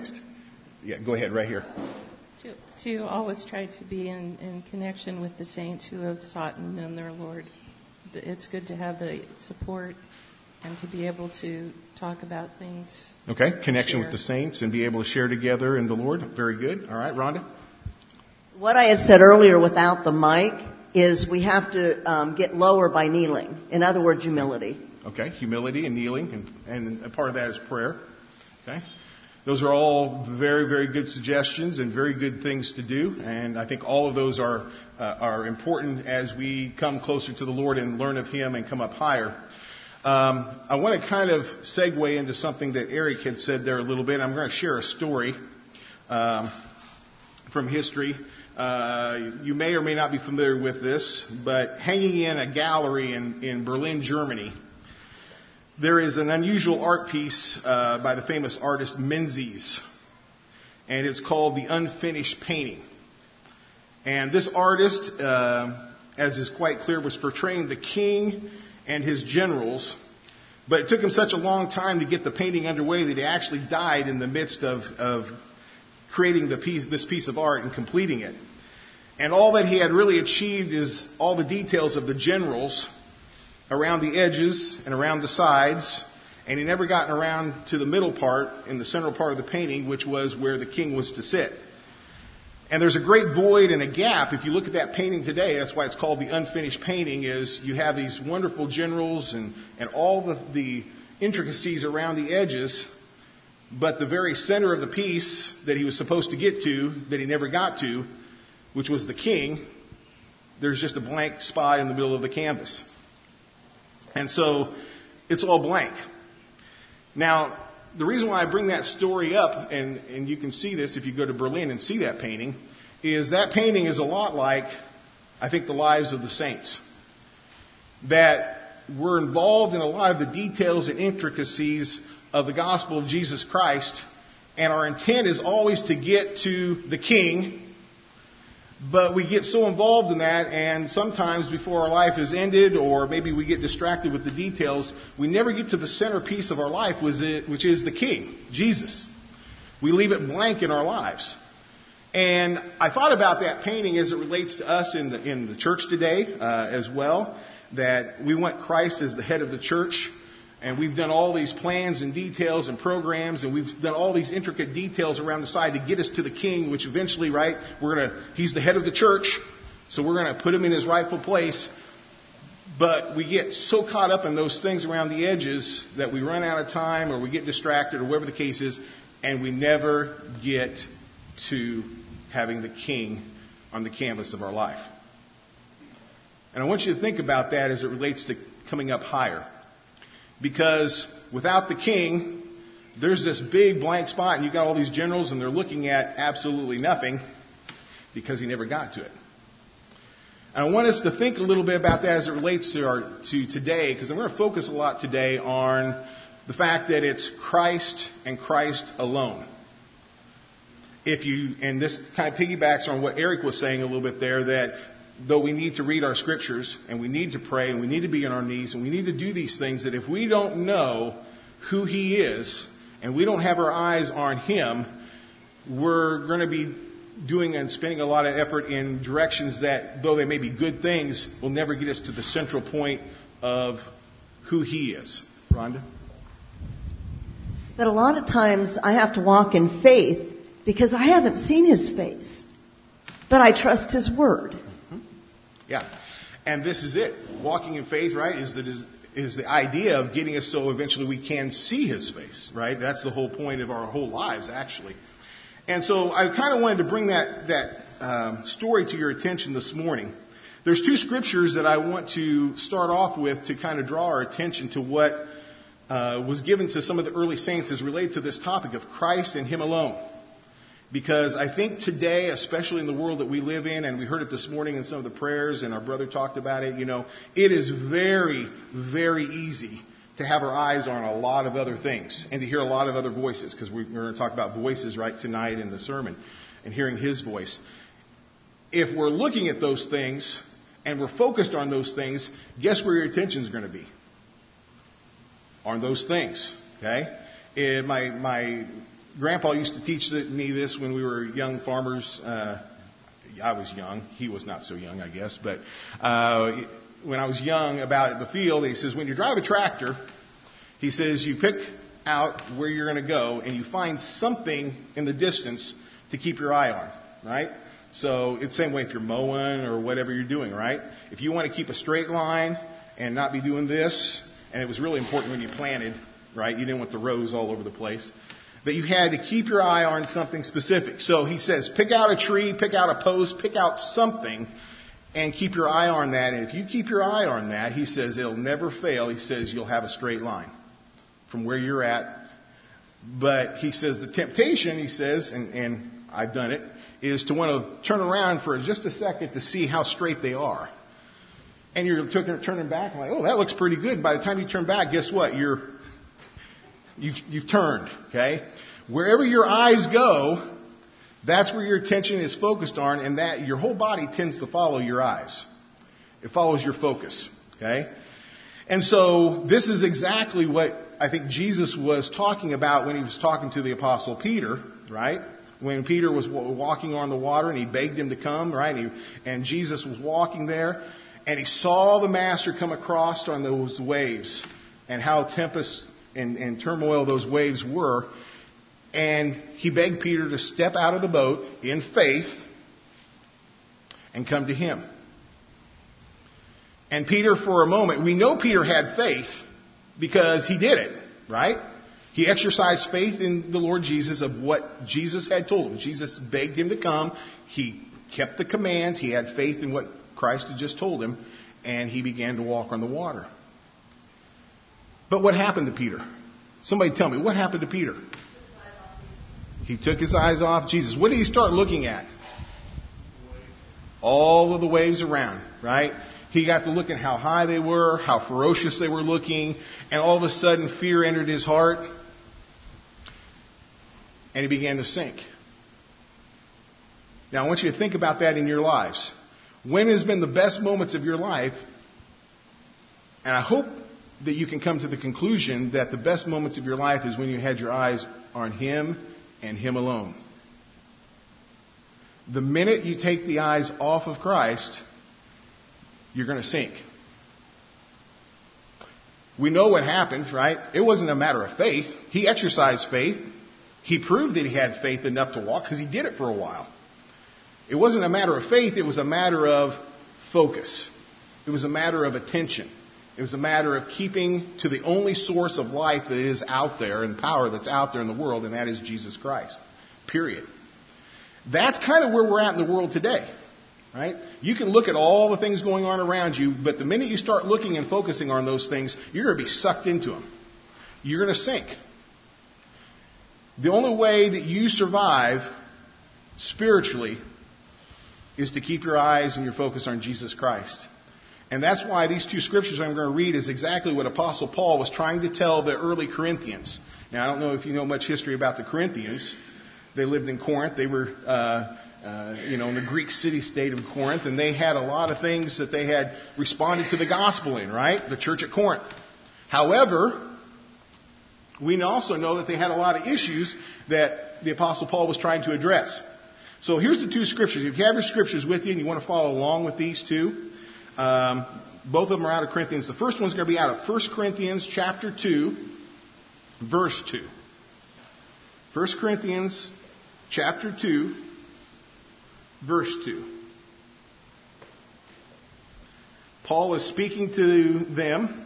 next? Yeah, go ahead, right here. To always try to be in connection with the saints who have sought and known their Lord. It's good to have the support and to be able to talk about things. Okay, connection with the saints and be able to share together in the Lord. Very good. All right, Rhonda? What I had said earlier without the mic is we have to get lower by kneeling. In other words, humility. Okay, humility and kneeling, and a part of that is prayer. Okay, those are all very, very good suggestions and very good things to do, and I think all of those are important as we come closer to the Lord and learn of Him and come up higher. I want to kind of segue into something that Eric had said there a little bit. I'm going to share a story from history. You may or may not be familiar with this, but hanging in a gallery in Berlin, Germany, there is an unusual art piece by the famous artist Menzies, and it's called The Unfinished Painting. And this artist, as is quite clear, was portraying the king and his generals, but it took him such a long time to get the painting underway that he actually died in the midst of creating this piece of art and completing it. And all that he had really achieved is all the details of the generals around the edges and around the sides, and he never gotten around to the middle part, in the central part of the painting, which was where the king was to sit. And there's a great void and a gap. If you look at that painting today, that's why it's called The Unfinished Painting, is you have these wonderful generals and all the intricacies around the edges, but the very center of the piece that he was supposed to get to, that he never got to, which was the king, there's just a blank spot in the middle of the canvas. And so it's all blank. Now, the reason why I bring that story up, and you can see this if you go to Berlin and see that painting, is that painting is a lot like, I think, the lives of the saints. That we're involved in a lot of the details and intricacies of the gospel of Jesus Christ, and our intent is always to get to the king, but we get so involved in that, and sometimes before our life is ended, or maybe we get distracted with the details, we never get to the centerpiece of our life, which is the King, Jesus. We leave it blank in our lives. And I thought about that painting as it relates to us in the church today as well, that we want Christ as the head of the church. And we've done all these plans and details and programs, and we've done all these intricate details around the side to get us to the king, which eventually, right, he's the head of the church, so we're going to put him in his rightful place. But we get so caught up in those things around the edges that we run out of time, or we get distracted, or whatever the case is, and we never get to having the king on the canvas of our life. And I want you to think about that as it relates to coming up higher. Because without the king, there's this big blank spot, and you've got all these generals, and they're looking at absolutely nothing because he never got to it. And I want us to think a little bit about that as it relates to today, because I'm going to focus a lot today on the fact that it's Christ and Christ alone. And this kind of piggybacks on what Eric was saying a little bit there, that though we need to read our scriptures, and we need to pray, and we need to be on our knees, and we need to do these things, that if we don't know who he is, and we don't have our eyes on him, we're going to be doing and spending a lot of effort in directions that, though they may be good things, will never get us to the central point of who he is. Rhonda? But a lot of times I have to walk in faith because I haven't seen his face, but I trust his word. Yeah, and this is it. Walking in faith, right, is the idea of getting us so eventually we can see his face, right? That's the whole point of our whole lives, actually. And so I kind of wanted to bring that story to your attention this morning. There's two scriptures that I want to start off with to kind of draw our attention to what was given to some of the early saints as related to this topic of Christ and him alone. Because I think today, especially in the world that we live in, and we heard it this morning in some of the prayers, and our brother talked about it, it is very, very easy to have our eyes on a lot of other things and to hear a lot of other voices, because we're going to talk about voices right tonight in the sermon and hearing his voice. If we're looking at those things and we're focused on those things, guess where your attention is going to be? On those things, okay? My Grandpa used to teach me this when we were young farmers. I was young. He was not so young, I guess. But when I was young, about the field, he says, when you drive a tractor, he says, you pick out where you're going to go, and you find something in the distance to keep your eye on, right? So it's the same way if you're mowing or whatever you're doing, right? If you want to keep a straight line and not be doing this, and it was really important when you planted, right? You didn't want the rows all over the place. But you had to keep your eye on something specific. So he says, pick out a tree, pick out a post, pick out something, and keep your eye on that. And if you keep your eye on that, he says, it'll never fail. He says, you'll have a straight line from where you're at. But he says, the temptation, he says, and I've done it, is to want to turn around for just a second to see how straight they are. And you're turning back and like, oh, that looks pretty good. And by the time you turn back, guess what? You've turned, okay? Wherever your eyes go, that's where your attention is focused on, and that your whole body tends to follow your eyes. It follows your focus, okay? And so this is exactly what I think Jesus was talking about when he was talking to the Apostle Peter, right? When Peter was walking on the water and he begged him to come, right? And Jesus was walking there, and he saw the Master come across on those waves and how tempest and turmoil those waves were. And he begged Peter to step out of the boat in faith and come to him. And Peter, for a moment, we know Peter had faith because he did it, right? He exercised faith in the Lord Jesus of what Jesus had told him. Jesus begged him to come. He kept the commands. He had faith in what Christ had just told him. And he began to walk on the water. But what happened to Peter? Somebody tell me, what happened to Peter? He took his eyes off Jesus. What did he start looking at? All of the waves around, right? He got to look at how high they were, how ferocious they were looking, and all of a sudden fear entered his heart, and he began to sink. Now I want you to think about that in your lives. When has been the best moments of your life? And I hope that you can come to the conclusion that the best moments of your life is when you had your eyes on Him and Him alone. The minute you take the eyes off of Christ, you're going to sink. We know what happened, right? It wasn't a matter of faith. He exercised faith. He proved that he had faith enough to walk because he did it for a while. It wasn't a matter of faith. It was a matter of focus. It was a matter of attention. It was a matter of keeping to the only source of life that is out there and power that's out there in the world, and that is Jesus Christ. Period. That's kind of where we're at in the world today. Right? You can look at all the things going on around you, but the minute you start looking and focusing on those things, you're going to be sucked into them. You're going to sink. The only way that you survive spiritually is to keep your eyes and your focus on Jesus Christ. And that's why these two scriptures I'm going to read is exactly what Apostle Paul was trying to tell the early Corinthians. Now, I don't know if you know much history about the Corinthians. They lived in Corinth. They were in the Greek city-state of Corinth, and they had a lot of things that they had responded to the gospel in, right? The church at Corinth. However, we also know that they had a lot of issues that the Apostle Paul was trying to address. So here's the two scriptures. If you have your scriptures with you and you want to follow along with these two, both of them are out of Corinthians. The first one's going to be out of 1 Corinthians chapter 2, verse 2. 1 Corinthians chapter 2, verse 2. Paul is speaking to them.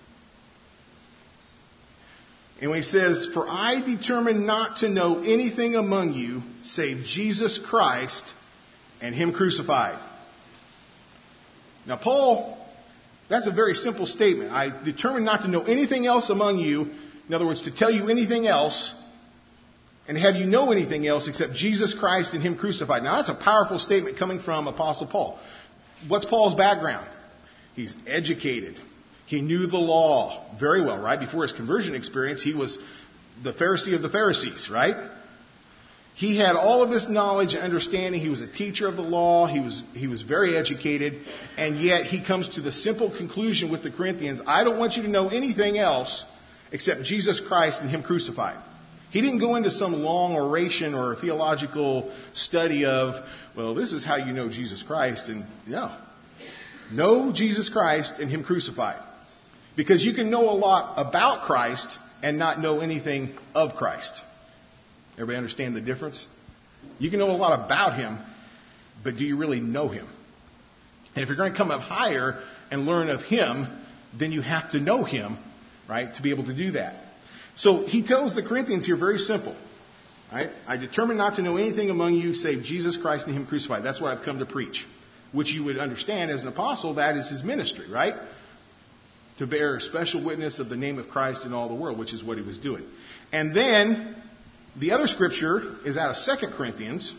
And when he says, "For I determined not to know anything among you save Jesus Christ and Him crucified." Now, Paul, that's a very simple statement. I determined not to know anything else among you. In other words, to tell you anything else and have you know anything else except Jesus Christ and Him crucified. Now, that's a powerful statement coming from Apostle Paul. What's Paul's background? He's educated. He knew the law very well, right? Before his conversion experience, he was the Pharisee of the Pharisees, right? He had all of this knowledge and understanding. He was a teacher of the law. He was very educated. And yet he comes to the simple conclusion with the Corinthians, I don't want you to know anything else except Jesus Christ and Him crucified. He didn't go into some long oration or theological study of, well, this is how you know Jesus Christ. And no. Know Jesus Christ and Him crucified. Because you can know a lot about Christ and not know anything of Christ. Everybody understand the difference? You can know a lot about Him, but do you really know Him? And if you're going to come up higher and learn of Him, then you have to know Him, right, to be able to do that. So he tells the Corinthians here very simple. Right? I determined not to know anything among you save Jesus Christ and Him crucified. That's what I've come to preach. Which you would understand as an apostle, that is his ministry, right? To bear a special witness of the name of Christ in all the world, which is what he was doing. And then the other scripture is out of 2 Corinthians,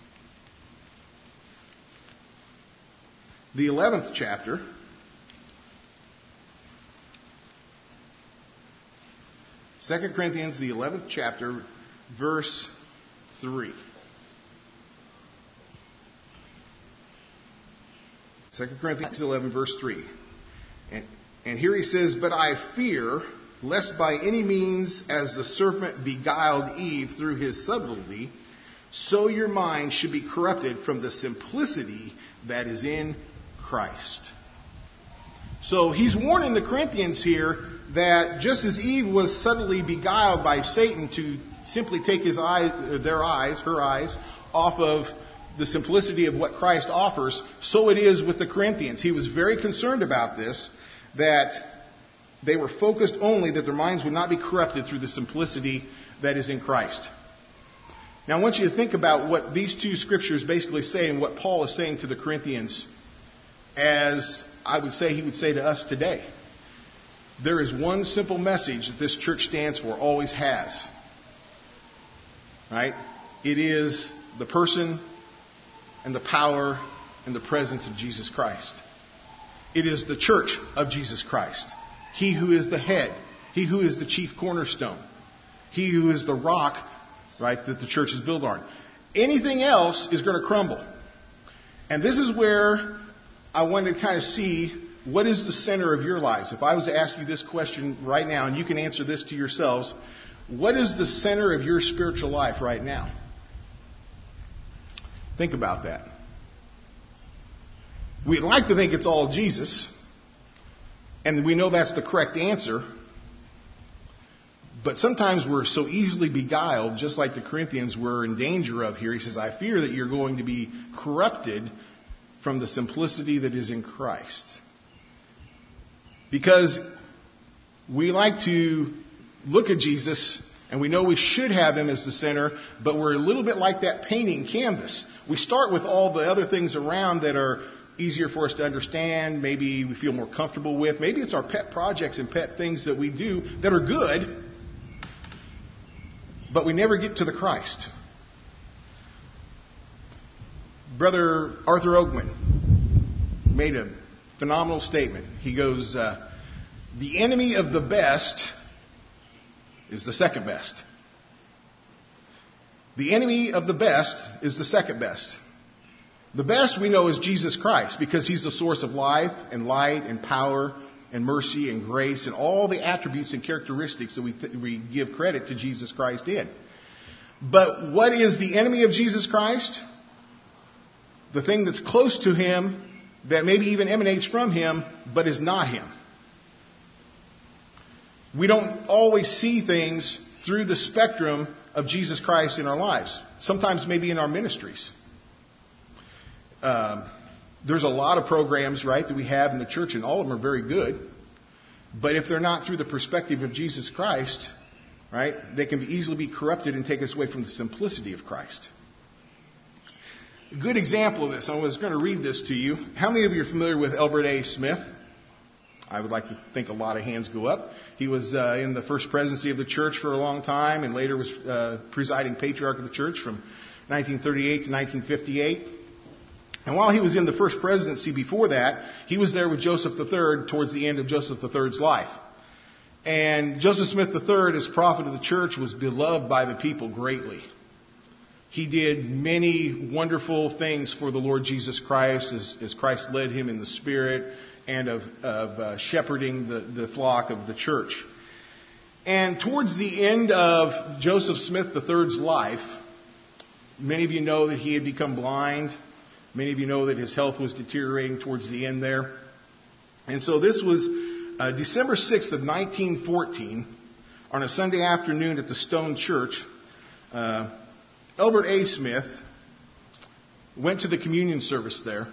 the 11th chapter. 2 Corinthians, the 11th chapter, verse 3. 2 Corinthians 11, verse 3. And here he says, "But I fear, lest by any means, as the serpent beguiled Eve through his subtlety, so your mind should be corrupted from the simplicity that is in Christ." So he's warning the Corinthians here that just as Eve was subtly beguiled by Satan to simply take her eyes, off of the simplicity of what Christ offers, so it is with the Corinthians. He was very concerned about this, that they were focused only, that their minds would not be corrupted through the simplicity that is in Christ. Now I want you to think about what these two scriptures basically say and what Paul is saying to the Corinthians, as I would say he would say to us today. There is one simple message that this church stands for, always has. Right? It is the person and the power and the presence of Jesus Christ. It is the church of Jesus Christ. He who is the head. He who is the chief cornerstone. He who is the rock, right, that the church is built on. Anything else is going to crumble. And this is where I want to kind of see what is the center of your lives. If I was to ask you this question right now, and you can answer this to yourselves, what is the center of your spiritual life right now? Think about that. We'd like to think it's all Jesus, and we know that's the correct answer. But sometimes we're so easily beguiled, just like the Corinthians were in danger of here. He says, I fear that you're going to be corrupted from the simplicity that is in Christ. Because we like to look at Jesus, and we know we should have Him as the center, but we're a little bit like that painting canvas. We start with all the other things around that are easier for us to understand, maybe we feel more comfortable with. Maybe it's our pet projects and pet things that we do that are good, but we never get to the Christ. Brother Arthur Oakman made a phenomenal statement. He goes, the enemy of the best is the second best. The enemy of the best is the second best. The best we know is Jesus Christ, because He's the source of life and light and power and mercy and grace and all the attributes and characteristics that we give credit to Jesus Christ in. But what is the enemy of Jesus Christ? The thing that's close to Him, that maybe even emanates from Him, but is not Him. We don't always see things through the spectrum of Jesus Christ in our lives. Sometimes maybe in our ministries. There's a lot of programs, right, that we have in the church, and all of them are very good. But if they're not through the perspective of Jesus Christ, right, they can easily be corrupted and take us away from the simplicity of Christ. A good example of this, I was going to read this to you. How many of you are familiar with Elbert A. Smith? I would like to think a lot of hands go up. He was in the first presidency of the church for a long time, and later was presiding patriarch of the church from 1938 to 1958. And while he was in the first presidency before that, he was there with Joseph III towards the end of Joseph III's life. And Joseph Smith III, as prophet of the church, was beloved by the people greatly. He did many wonderful things for the Lord Jesus Christ as Christ led him in the Spirit and of shepherding the flock of the church. And towards the end of Joseph Smith III's life, many of you know that he had become blind. Many of you know that his health was deteriorating towards the end there. And so this was December 6th of 1914, on a Sunday afternoon at the Stone Church. Elbert A. Smith went to the communion service there.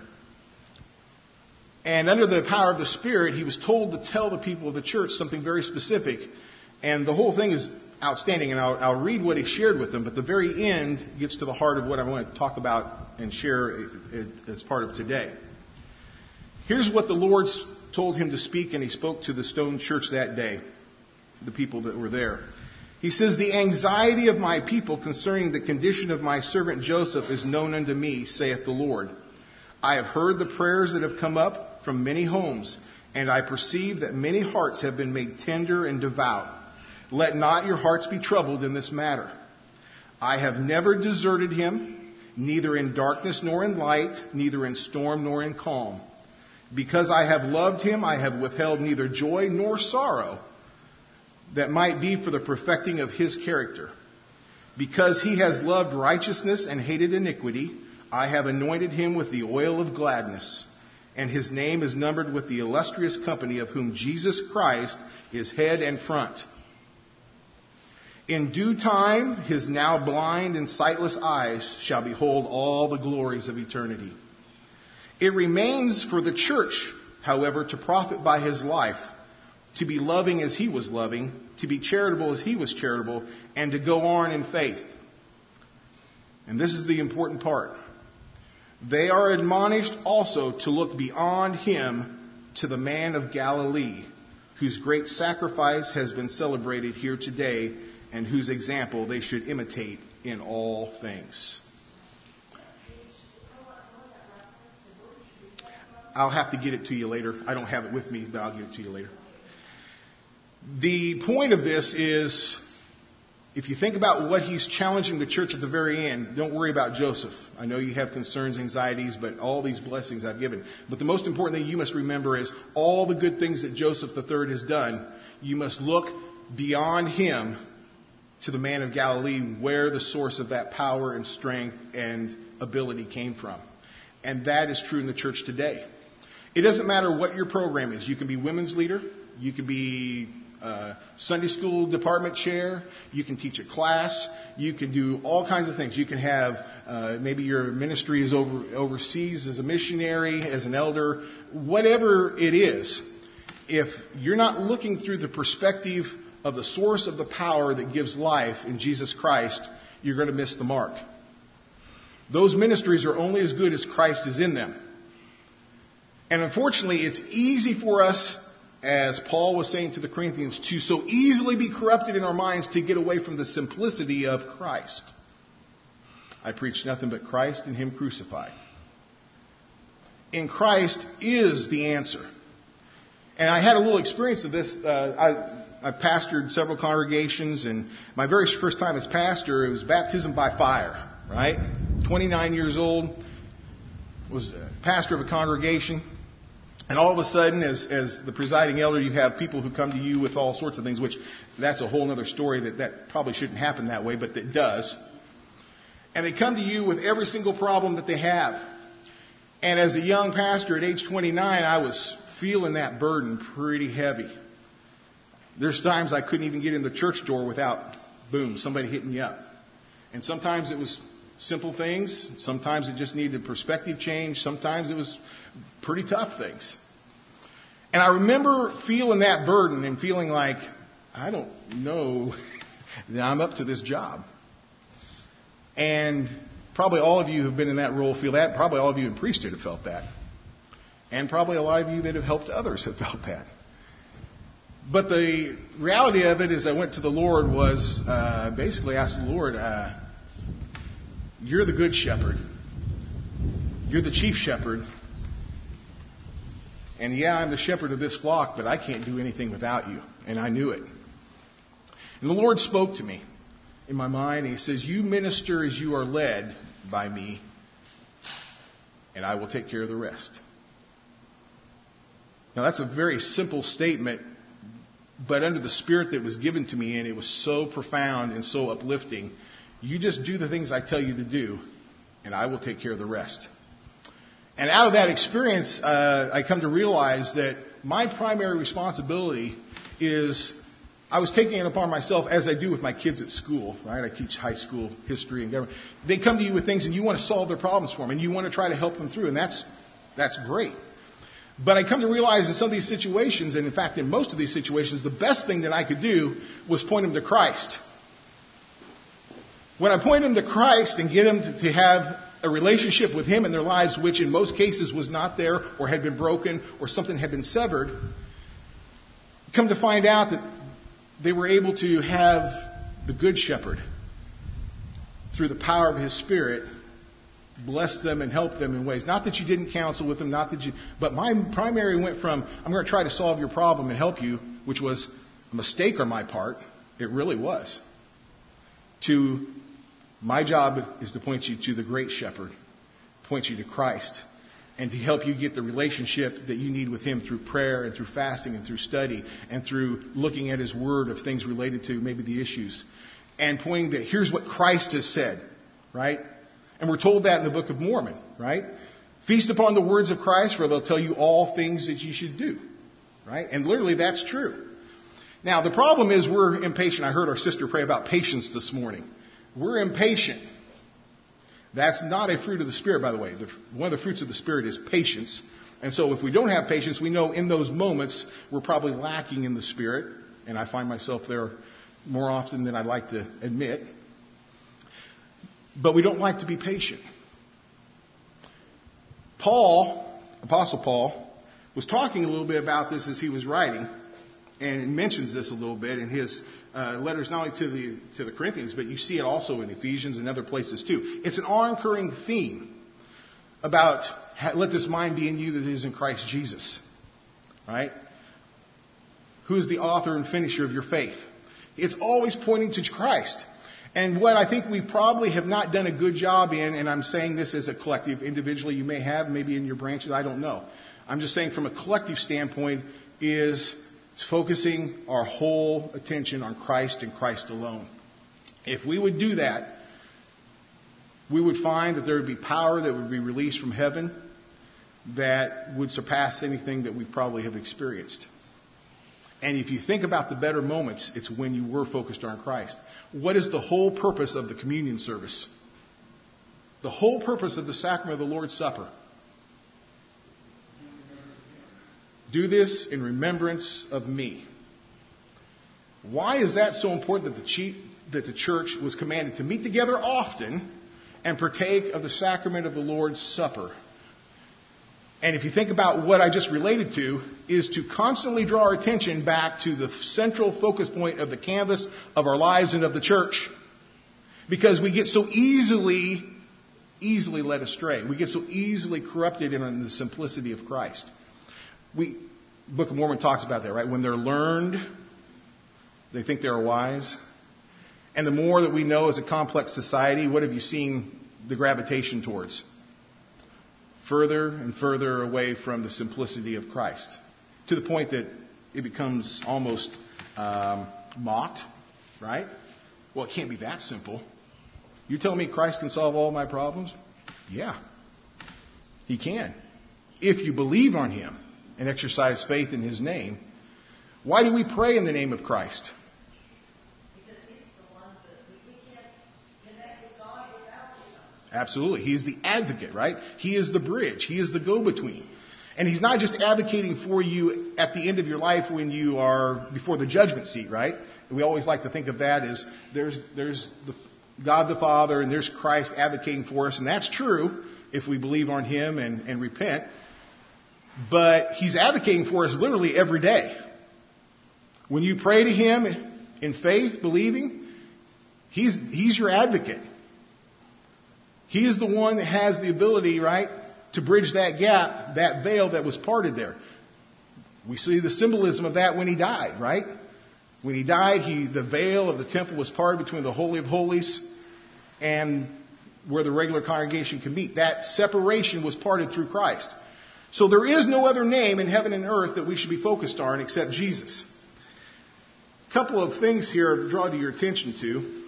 And under the power of the Spirit, he was told to tell the people of the church something very specific. And the whole thing is outstanding, and I'll read what he shared with them, but the very end gets to the heart of what I want to talk about and share as part of today. Here's what the Lord told him to speak, and he spoke to the Stone Church that day, the people that were there. He says, "The anxiety of my people concerning the condition of my servant Joseph is known unto me, saith the Lord. I have heard the prayers that have come up from many homes, and I perceive that many hearts have been made tender and devout. Let not your hearts be troubled in this matter. I have never deserted him, neither in darkness nor in light, neither in storm nor in calm. Because I have loved him, I have withheld neither joy nor sorrow, that might be for the perfecting of his character. Because he has loved righteousness and hated iniquity, I have anointed him with the oil of gladness, and his name is numbered with the illustrious company of whom Jesus Christ is head and front. In due time, his now blind and sightless eyes shall behold all the glories of eternity. It remains for the church, however, to profit by his life, to be loving as he was loving, to be charitable as he was charitable, and to go on in faith." And this is the important part. "They are admonished also to look beyond him to the man of Galilee, whose great sacrifice has been celebrated here today, and whose example they should imitate in all things." I'll have to get it to you later. I don't have it with me, but I'll get it to you later. The point of this is, if you think about what he's challenging the church at the very end, don't worry about Joseph. I know you have concerns, anxieties, but all these blessings I've given. But the most important thing you must remember is all the good things that Joseph III has done. You must look beyond him to the man of Galilee, where the source of that power and strength and ability came from. And that is true in the church today. It doesn't matter what your program is. You can be women's leader. You can be Sunday school department chair. You can teach a class. You can do all kinds of things. You can have maybe your ministry is overseas as a missionary, as an elder, whatever it is. If you're not looking through the perspective of the source of the power that gives life in Jesus Christ, you're going to miss the mark. Those ministries are only as good as Christ is in them. And unfortunately, it's easy for us, as Paul was saying to the Corinthians, to so easily be corrupted in our minds to get away from the simplicity of Christ. I preach nothing but Christ and him crucified. In Christ is the answer. And I had a little experience of this. I pastored several congregations, and my very first time as pastor, it was baptism by fire, right? 29 years old, was a pastor of a congregation. And all of a sudden, as the presiding elder, you have people who come to you with all sorts of things, which that's a whole other story that probably shouldn't happen that way, but it does. And they come to you with every single problem that they have. And as a young pastor at age 29, I was feeling that burden pretty heavy. There's times I couldn't even get in the church door without, boom, somebody hitting you up. And sometimes it was simple things. Sometimes it just needed perspective change. Sometimes it was pretty tough things. And I remember feeling that burden and feeling like, I don't know that I'm up to this job. And probably all of you who've been in that role feel that. Probably all of you in priesthood have felt that. And probably a lot of you that have helped others have felt that. But the reality of it is I went to the Lord was basically asked the Lord, you're the good shepherd. You're the chief shepherd. And yeah, I'm the shepherd of this flock, but I can't do anything without you. And I knew it. And the Lord spoke to me in my mind. And he says, you minister as you are led by me, and I will take care of the rest. Now that's a very simple statement, but under the Spirit that was given to me, and it was so profound and so uplifting, you just do the things I tell you to do, and I will take care of the rest. And out of that experience, I come to realize that my primary responsibility is, I was taking it upon myself, as I do with my kids at school, right? I teach high school history and government. They come to you with things, and you want to solve their problems for them, and you want to try to help them through, and that's great. But I come to realize in some of these situations, and in fact in most of these situations, the best thing that I could do was point them to Christ. When I point them to Christ and get them to have a relationship with Him in their lives, which in most cases was not there or had been broken or something had been severed, come to find out that they were able to have the Good Shepherd, through the power of His Spirit, bless them and help them in ways. Not that you didn't counsel with them, but my primary went from, I'm going to try to solve your problem and help you, which was a mistake on my part. It really was. To, my job is to point you to the great shepherd, point you to Christ, and to help you get the relationship that you need with Him through prayer and through fasting and through study and through looking at His Word of things related to maybe the issues. And pointing that here's what Christ has said, right? And we're told that in the Book of Mormon, right? Feast upon the words of Christ, for they'll tell you all things that you should do, right? And literally that's true. Now, the problem is we're impatient. I heard our sister pray about patience this morning. We're impatient. That's not a fruit of the Spirit, by the way. One of the fruits of the Spirit is patience. And so if we don't have patience, we know in those moments we're probably lacking in the Spirit. And I find myself there more often than I'd like to admit. But we don't like to be patient. Paul, Apostle Paul, was talking a little bit about this as he was writing. And it mentions this a little bit in his letters, not only to the Corinthians, but you see it also in Ephesians and other places too. It's an recurring theme about let this mind be in you that is in Christ Jesus. Right? Who is the author and finisher of your faith? It's always pointing to Christ. And what I think we probably have not done a good job in, and I'm saying this as a collective, individually you may have, maybe in your branches, I don't know. I'm just saying from a collective standpoint is focusing our whole attention on Christ and Christ alone. If we would do that, we would find that there would be power that would be released from heaven that would surpass anything that we probably have experienced. And if you think about the better moments, it's when you were focused on Christ. What is the whole purpose of the communion service? The whole purpose of the sacrament of the Lord's Supper. Do this in remembrance of me. Why is that so important that the church was commanded to meet together often and partake of the sacrament of the Lord's Supper? And if you think about what I just related to, is to constantly draw our attention back to the central focus point of the canvas of our lives and of the church. Because we get so easily led astray. We get so easily corrupted in the simplicity of Christ. Book of Mormon talks about that, right? When they're learned, they think they're wise. And the more that we know as a complex society, what have you seen the gravitation towards? Further and further away from the simplicity of Christ. To the point that it becomes almost mocked, right? Well, it can't be that simple. You tell me Christ can solve all my problems? Yeah, He can. If you believe on Him and exercise faith in His name. Why do we pray in the name of Christ? Because He's the one that we can't connect with God without Him. Absolutely. He is the advocate, right? He is the bridge. He is the go-between. And He's not just advocating for you at the end of your life when you are before the judgment seat, right? We always like to think of that as there's God the Father and there's Christ advocating for us. And that's true if we believe on Him and repent. But He's advocating for us literally every day. When you pray to Him in faith, believing, He's your advocate. He is the one that has the ability, right, to bridge that gap, that veil that was parted there. We see the symbolism of that when He died, right? When He died, the veil of the temple was parted between the Holy of Holies and where the regular congregation could meet. That separation was parted through Christ. So there is no other name in heaven and earth that we should be focused on except Jesus. A couple of things here to draw to your attention to.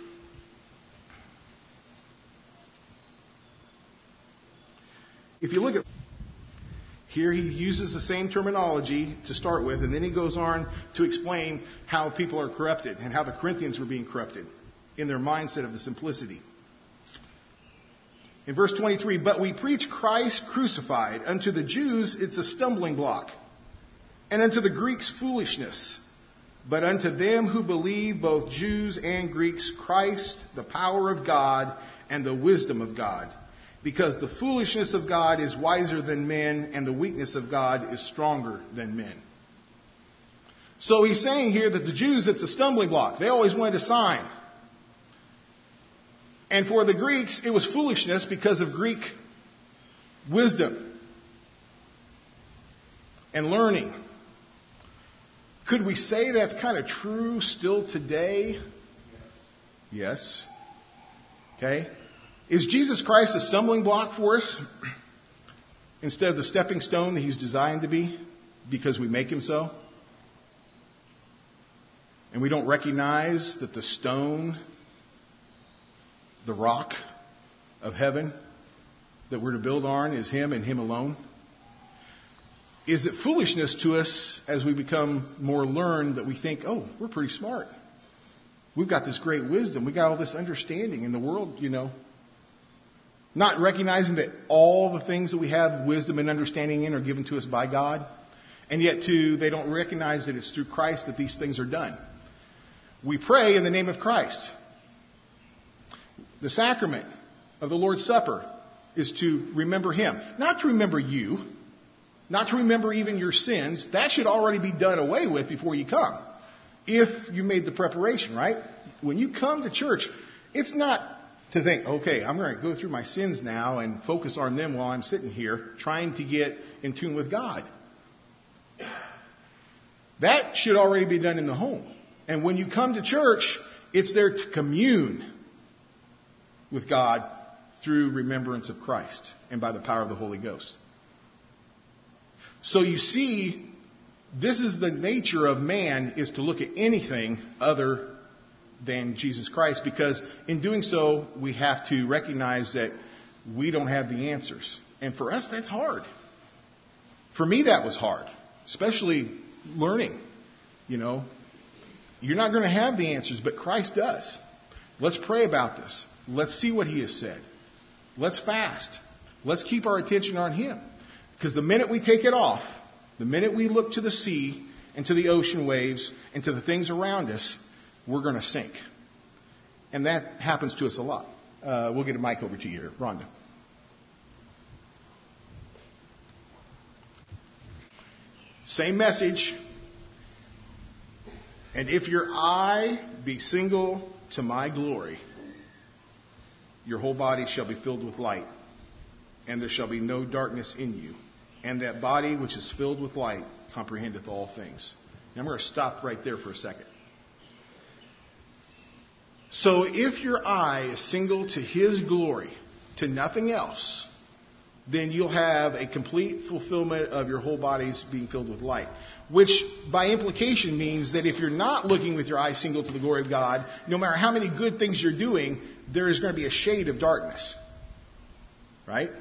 If you look at here, he uses the same terminology to start with, and then he goes on to explain how people are corrupted and how the Corinthians were being corrupted in their mindset of the simplicity. In verse 23, but we preach Christ crucified. Unto the Jews it's a stumbling block, and unto the Greeks foolishness. But unto them who believe, both Jews and Greeks, Christ, the power of God and the wisdom of God. Because the foolishness of God is wiser than men, and the weakness of God is stronger than men. So he's saying here that the Jews, it's a stumbling block. They always wanted a sign. And for the Greeks, it was foolishness because of Greek wisdom and learning. Could we say that's kind of true still today? Yes. Okay. Is Jesus Christ a stumbling block for us instead of the stepping stone that he's designed to be because we make him so? And we don't recognize that the stone, the rock of heaven that we're to build on is him and him alone? Is it foolishness to us as we become more learned that we think, oh, we're pretty smart. We've got this great wisdom. We've got all this understanding in the world, Not recognizing that all the things that we have wisdom and understanding in are given to us by God. And yet, too, they don't recognize that it's through Christ that these things are done. We pray in the name of Christ. The sacrament of the Lord's Supper is to remember him. Not to remember you. Not to remember even your sins. That should already be done away with before you come. If you made the preparation, right? When you come to church, it's not to think, okay, I'm going to go through my sins now and focus on them while I'm sitting here trying to get in tune with God. That should already be done in the home. And when you come to church, it's there to commune with God through remembrance of Christ and by the power of the Holy Ghost. So you see, this is the nature of man, is to look at anything other than Jesus Christ, because in doing so, we have to recognize that we don't have the answers. And for us, that's hard. For me, that was hard, especially learning. You're not going to have the answers, but Christ does. Let's pray about this. Let's see what he has said. Let's fast. Let's keep our attention on him. Because the minute we take it off, the minute we look to the sea and to the ocean waves and to the things around us, we're going to sink. And that happens to us a lot. We'll get a mic over to you here. Rhonda. Same message. And if your eye be single to my glory, your whole body shall be filled with light, and there shall be no darkness in you. And that body which is filled with light comprehendeth all things. Now I'm going to stop right there for a second. So if your eye is single to his glory, to nothing else, then you'll have a complete fulfillment of your whole body's being filled with light. Which, by implication, means that if you're not looking with your eye single to the glory of God, no matter how many good things you're doing, there is going to be a shade of darkness. Right?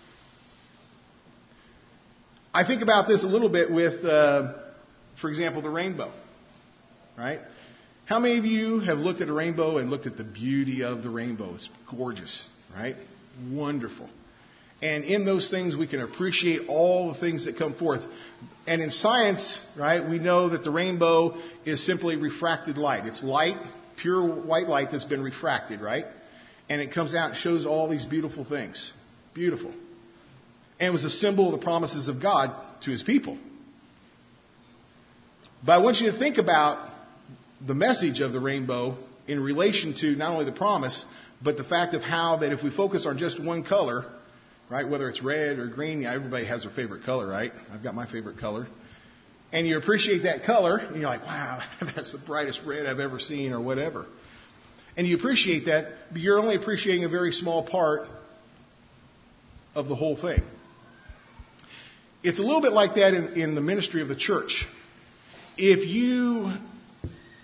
I think about this a little bit with, for example, the rainbow. Right? How many of you have looked at a rainbow and looked at the beauty of the rainbow? It's gorgeous, right? Wonderful. And in those things, we can appreciate all the things that come forth. And in science, right, we know that the rainbow is simply refracted light. It's light, pure white light that's been refracted, right? And it comes out and shows all these beautiful things. Beautiful. And it was a symbol of the promises of God to his people. But I want you to think about the message of the rainbow in relation to not only the promise, but the fact of how that if we focus on just one color, right, whether it's red or green, everybody has their favorite color, right? I've got my favorite color. And you appreciate that color, and you're like, wow, that's the brightest red I've ever seen, or whatever. And you appreciate that, but you're only appreciating a very small part of the whole thing. It's a little bit like that in the ministry of the church. If you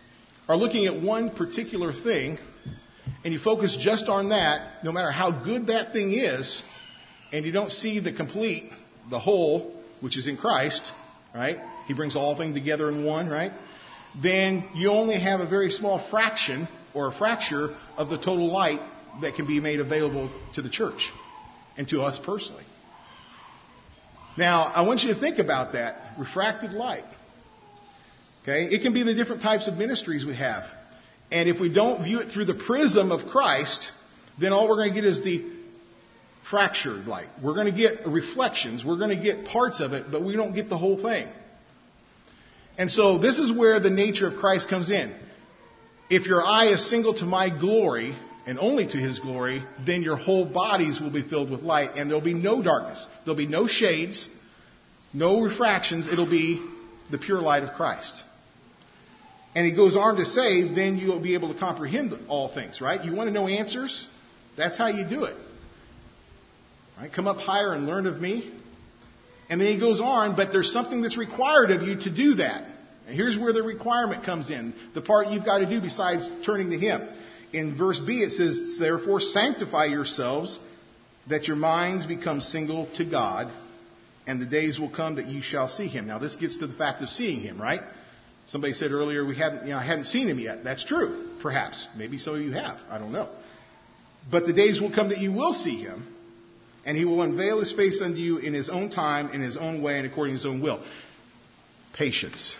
are looking at one particular thing, and you focus just on that, no matter how good that thing is, and you don't see the complete, the whole, which is in Christ, right? He brings all things together in one, right? Then you only have a very small fraction or a fracture of the total light that can be made available to the church and to us personally. Now, I want you to think about that. Refracted light. Okay? It can be the different types of ministries we have. And if we don't view it through the prism of Christ, then all we're going to get is the fractured light. We're going to get reflections. We're going to get parts of it, but we don't get the whole thing. And so this is where the nature of Christ comes in. If your eye is single to my glory, and only to His glory, then your whole bodies will be filled with light, and there'll be no darkness. There'll be no shades, no refractions. It'll be the pure light of Christ. And he goes on to say, then you'll be able to comprehend all things, right? You want to know answers? That's how you do it. Right? Come up higher and learn of me. And then he goes on, but there's something that's required of you to do that. And here's where the requirement comes in. The part you've got to do besides turning to Him. In verse B it says, therefore sanctify yourselves, that your minds become single to God, and the days will come that you shall see Him. Now this gets to the fact of seeing Him, right? Somebody said earlier, I hadn't seen Him yet. That's true, perhaps. Maybe some of you have. I don't know. But the days will come that you will see Him, and He will unveil His face unto you in His own time, in His own way, and according to His own will. Patience.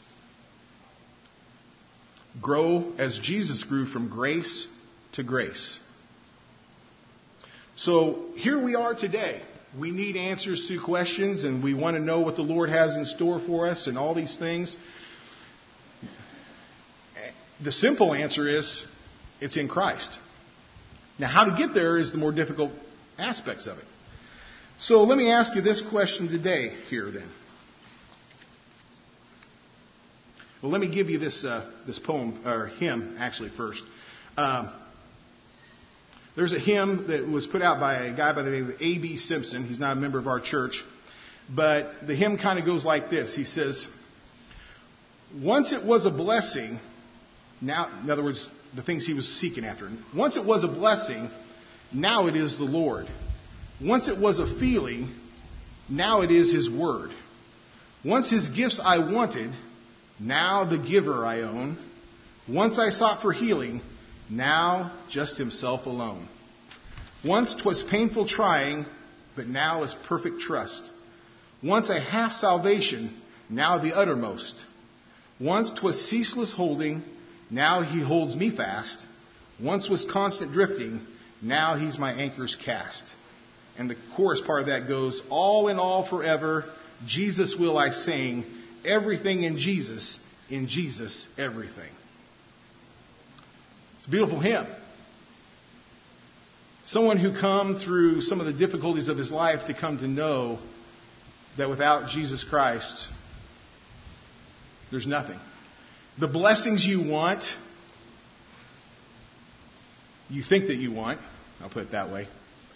Grow as Jesus grew from grace to grace. So here we are today. We need answers to questions, and we want to know what the Lord has in store for us and all these things. The simple answer is, it's in Christ. Now, how to get there is the more difficult aspects of it. So let me ask you this question today here then. Well, let me give you this poem, or hymn, actually, first. There's a hymn that was put out by a guy by the name of A.B. Simpson. He's not a member of our church. But the hymn kind of goes like this. He says, once it was a blessing, now, in other words, the things he was seeking after. Once it was a blessing, now it is the Lord. Once it was a feeling, now it is His word. Once His gifts I wanted, now the giver I own. Once I sought for healing, now just Himself alone. Once 'twas painful trying, but now is perfect trust. Once a half salvation, now the uttermost. Once 'twas ceaseless holding, now He holds me fast. Once was constant drifting, now He's my anchors cast. And the chorus part of that goes, all in all forever, Jesus will I sing. Everything in Jesus, everything. It's a beautiful hymn. Someone who come through some of the difficulties of his life to come to know that without Jesus Christ, there's nothing. The blessings you want, you think that you want, I'll put it that way.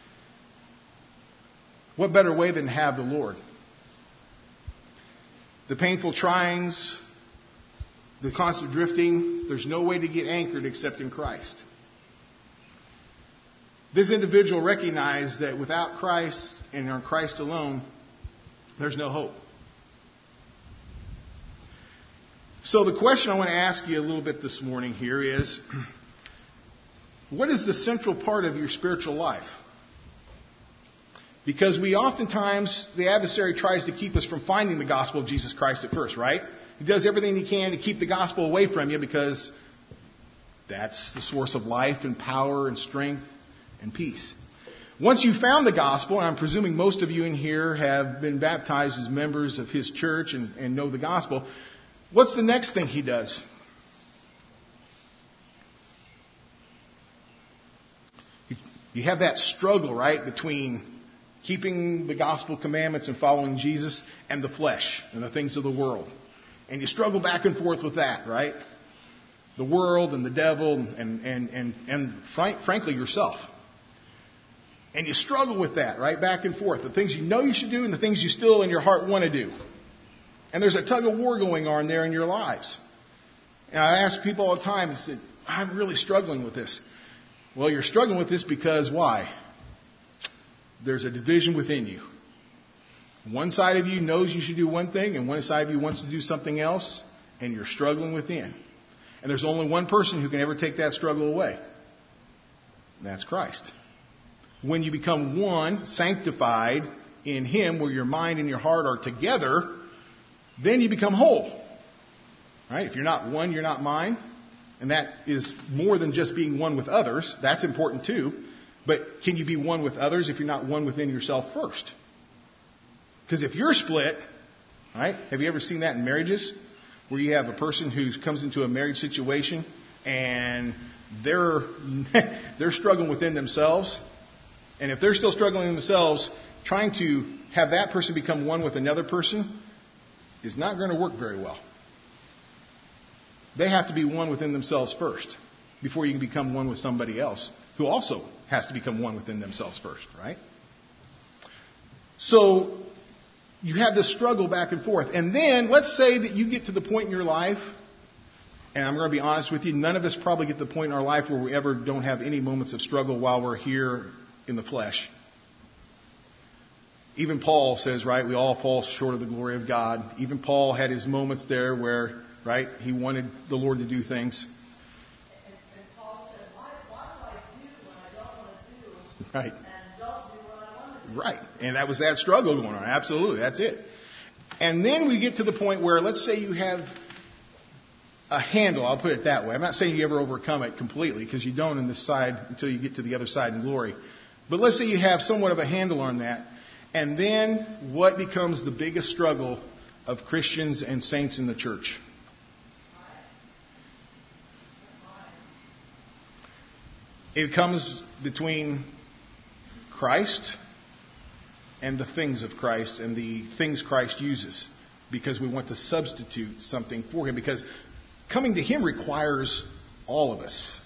What better way than to have the Lord? The painful tryings, the constant drifting, there's no way to get anchored except in Christ. This individual recognized that without Christ and on Christ alone, there's no hope. So the question I want to ask you a little bit this morning here is, what is the central part of your spiritual life? Because we oftentimes, the adversary tries to keep us from finding the gospel of Jesus Christ at first, right? He does everything he can to keep the gospel away from you because that's the source of life and power and strength and peace. Once you've found the gospel, and I'm presuming most of you in here have been baptized as members of his church and know the gospel, what's the next thing he does? You have that struggle, right, between keeping the gospel commandments and following Jesus and the flesh and the things of the world. And you struggle back and forth with that, right? The world and the devil and frankly yourself. And you struggle with that, right? Back and forth. The things you know you should do and the things you still in your heart want to do. And there's a tug of war going on there in your lives. And I ask people all the time, I said, I'm really struggling with this. Well, you're struggling with this because why? There's a division within you. One side of you knows you should do one thing, and one side of you wants to do something else, and you're struggling within. And there's only one person who can ever take that struggle away. And that's Christ. When you become one, sanctified in Him, where your mind and your heart are together, then you become whole. Right? If you're not one, you're not mine. And that is more than just being one with others. That's important too. But can you be one with others if you're not one within yourself first? Because if you're split, right? Have you ever seen that in marriages? Where you have a person who comes into a marriage situation and they're struggling within themselves. And if they're still struggling themselves, trying to have that person become one with another person is not going to work very well. They have to be one within themselves first before you can become one with somebody else who also has to become one within themselves first, right? So you have this struggle back and forth. And then let's say that you get to the point in your life, and I'm going to be honest with you, none of us probably get to the point in our life where we ever don't have any moments of struggle while we're here in the flesh. Even Paul says, right, we all fall short of the glory of God. Even Paul had his moments there where, right, he wanted the Lord to do things. And Paul said, why do I do what I don't want to do? Right. And don't do what I want to do? Right. And that was that struggle going on. Absolutely. That's it. And then we get to the point where, let's say you have a handle. I'll put it that way. I'm not saying you ever overcome it completely, because you don't in this side until you get to the other side in glory. But let's say you have somewhat of a handle on that. And then what becomes the biggest struggle of Christians and saints in the church? It comes between Christ and the things of Christ and the things Christ uses, because we want to substitute something for Him. Because coming to Him requires all of us.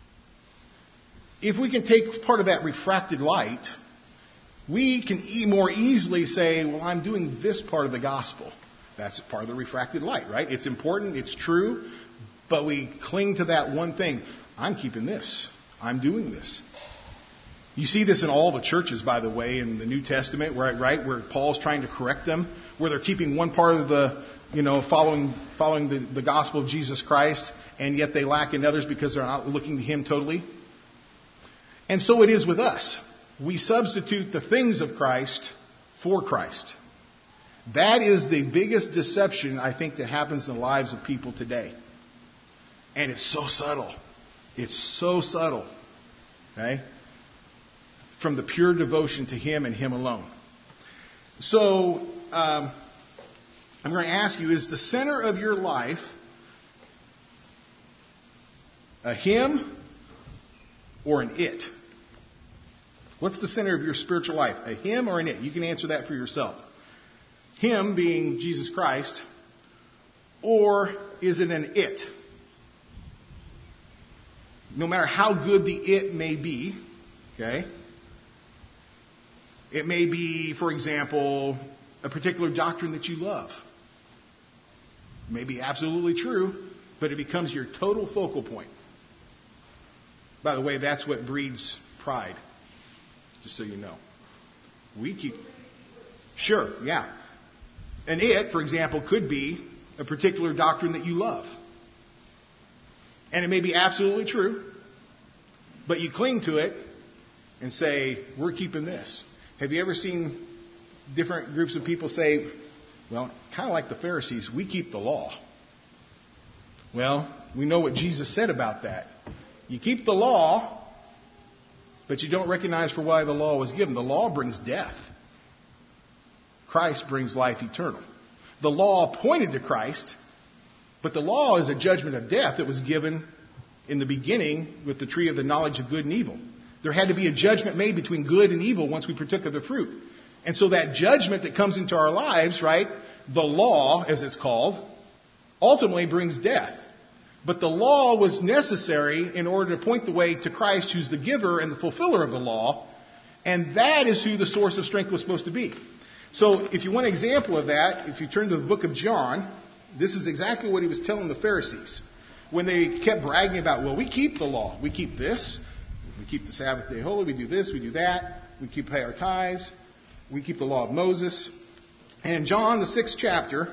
If we can take part of that refracted light, we can more easily say, well, I'm doing this part of the gospel. That's part of the refracted light, right? It's important, it's true, but we cling to that one thing. I'm keeping this. I'm doing this. You see this in all the churches, by the way, in the New Testament, right, where Paul's trying to correct them, where they're keeping one part of the, following the gospel of Jesus Christ, and yet they lack in others because they're not looking to Him totally. And so it is with us. We substitute the things of Christ for Christ. That is the biggest deception, I think, that happens in the lives of people today. And it's so subtle. It's so subtle. Okay? From the pure devotion to Him and Him alone. So, I'm going to ask you, is the center of your life a Him or an it? What's the center of your spiritual life? A Him or an it? You can answer that for yourself. Him being Jesus Christ, or is it an it? No matter how good the it may be, okay? It may be, for example, a particular doctrine that you love. It may be absolutely true, but it becomes your total focal point. By the way, that's what breeds pride, just so you know. Sure, yeah. An it, for example, could be a particular doctrine that you love. And it may be absolutely true, but you cling to it and say, we're keeping this. Have you ever seen different groups of people say, well, kind of like the Pharisees, we keep the law? Well, we know what Jesus said about that. You keep the law, but you don't recognize for why the law was given. The law brings death. Christ brings life eternal. The law pointed to Christ, but the law is a judgment of death that was given in the beginning with the tree of the knowledge of good and evil. There had to be a judgment made between good and evil once we partook of the fruit. And so that judgment that comes into our lives, right, the law, as it's called, ultimately brings death. But the law was necessary in order to point the way to Christ, who's the giver and the fulfiller of the law. And that is who the source of strength was supposed to be. So if you want an example of that, if you turn to the book of John, this is exactly what he was telling the Pharisees. when they kept bragging about, well, we keep the law. We keep this. We keep the Sabbath day holy. We do this. We do that. We pay our tithes. We keep the law of Moses. And in John, the 6th chapter,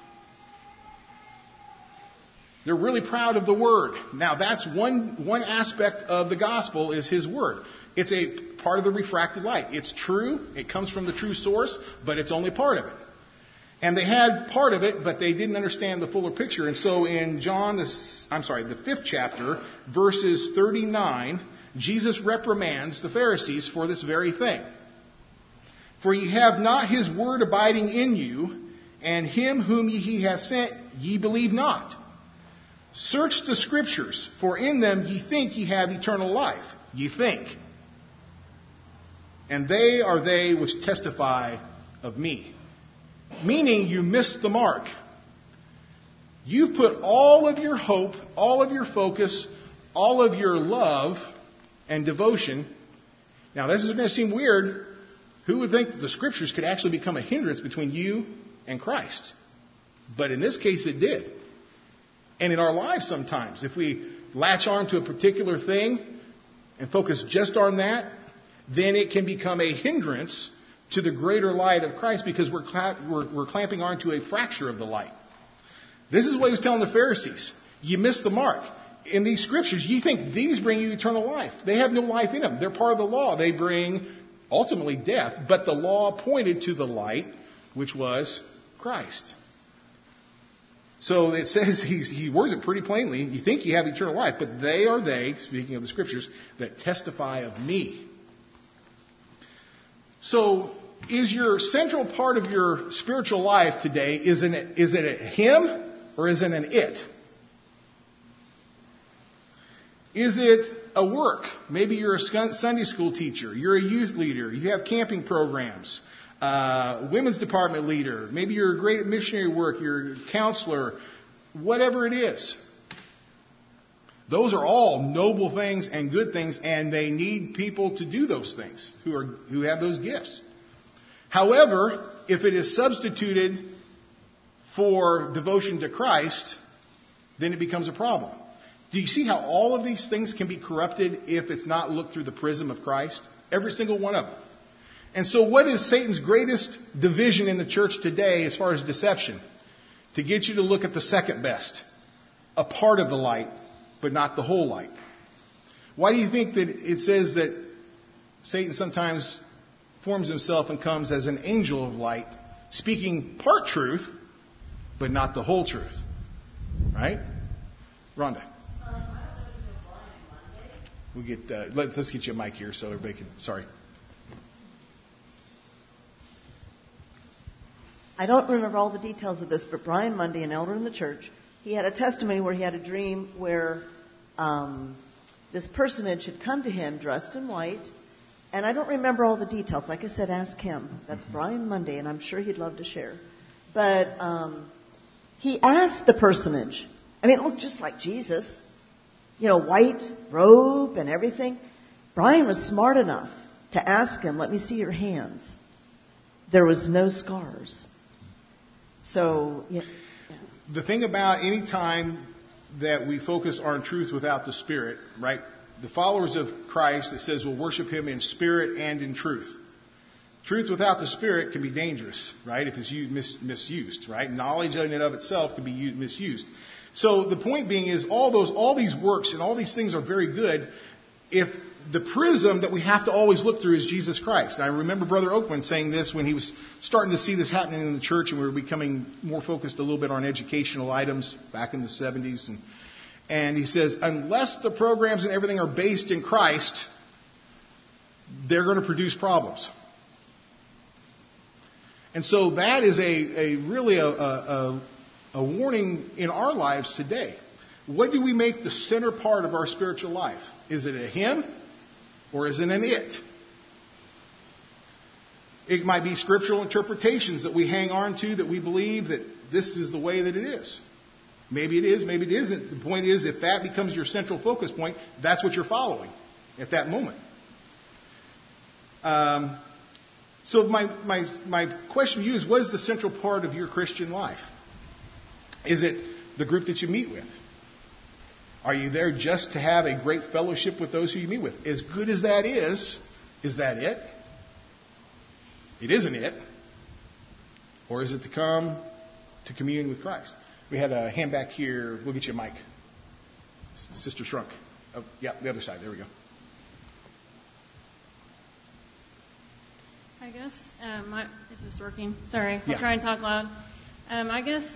they're really proud of the Word. Now, that's one aspect of the gospel is His Word. It's a part of the refracted light. It's true. It comes from the true source, but it's only part of it. And they had part of it, but they didn't understand the fuller picture. And so in John, the 5th chapter, verses 39, Jesus reprimands the Pharisees for this very thing. For ye have not His word abiding in you, and Him whom He hath sent ye believe not. Search the Scriptures, for in them ye think ye have eternal life. Ye think. And they are they which testify of me. Meaning you missed the mark. You've put all of your hope, all of your focus, all of your love and devotion. Now this is going to seem weird. Who would think that the Scriptures could actually become a hindrance between you and Christ? But in this case it did. And in our lives sometimes, if we latch on to a particular thing and focus just on that, then it can become a hindrance to the greater light of Christ because we're clamping onto a fracture of the light. This is what He was telling the Pharisees. You missed the mark. In these Scriptures, you think these bring you eternal life. They have no life in them. They're part of the law. They bring ultimately death, but the law pointed to the light, which was Christ. So it says, he words it pretty plainly. You think you have eternal life, but they are they, speaking of the Scriptures, that testify of me. So is your central part of your spiritual life today, is it a him or is it an it? Is it a work? Maybe you're a Sunday school teacher. You're a youth leader. You have camping programs. Women's department leader. Maybe you're great at missionary work. You're a counselor. Whatever it is. Those are all noble things and good things, and they need people to do those things who have those gifts. However, if it is substituted for devotion to Christ, then it becomes a problem. Do you see how all of these things can be corrupted if it's not looked through the prism of Christ? Every single one of them. And so what is Satan's greatest division in the church today as far as deception? To get you to look at the second best, a part of the light, but not the whole light. Why do you think that it says that Satan sometimes forms himself and comes as an angel of light, speaking part truth, but not the whole truth? Right? Rhonda. We'll get, let's get you a mic here so everybody can, sorry. I don't remember all the details of this, but Brian Mundy, an elder in the church, he had a testimony where he had a dream where this personage had come to him dressed in white, and I don't remember all the details. Like I said, ask him. That's Brian Mundy, and I'm sure he'd love to share. But he asked the personage, I mean, it looked just like Jesus, you know, white robe and everything. Brian was smart enough to ask him, let me see your hands. There was no scars. So, yeah. The thing about any time that we focus on truth without the Spirit, right? The followers of Christ, it says, will worship Him in spirit and in truth. Truth without the Spirit can be dangerous, right? If it's misused, right? Knowledge in and of itself can be misused. So the point being is all these works and all these things are very good if the prism that we have to always look through is Jesus Christ. And I remember Brother Oakman saying this when he was starting to see this happening in the church and we were becoming more focused a little bit on educational items back in the 70s. And he says, unless the programs and everything are based in Christ, they're going to produce problems. And so that is really a warning in our lives today. What do we make the center part of our spiritual life? Is it a him or is it an it? It might be scriptural interpretations that we hang on to, that we believe that this is the way that it is. Maybe it is, maybe it isn't. The point is, if that becomes your central focus point, that's what you're following at that moment. So my question to you is, what is the central part of your Christian life? Is it the group that you meet with? Are you there just to have a great fellowship with those who you meet with? As good as that is that it? It isn't it. Or is it to come to commune with Christ? We had a hand back here. We'll get you a mic. Sister Shrunk. Oh, yeah, the other side. There we go. I guess, is this working? Sorry, Yeah. I'll try and talk loud. I guess